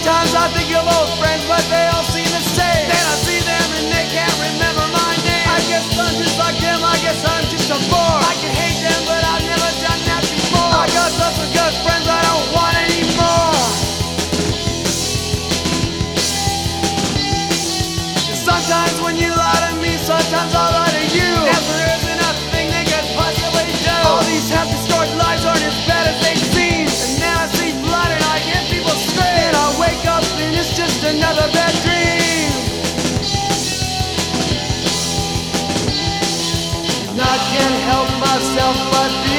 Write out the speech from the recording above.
Sometimes I think of old friends, but they all seem the same. Then I see them and they can't remember my name. I guess I'm just like them, I guess I'm just a bore. I can hate them, but I've never done that before. I got lots of good friends, I don't want any more. Sometimes when you lie to me, sometimes I'll lie to you. Never isn't a thing they could possibly do. All these half-distorted lives aren't as bad as they seem. And now I see blood and I hear people scream. And I wake up and it's just another bad dream. And I can't help myself but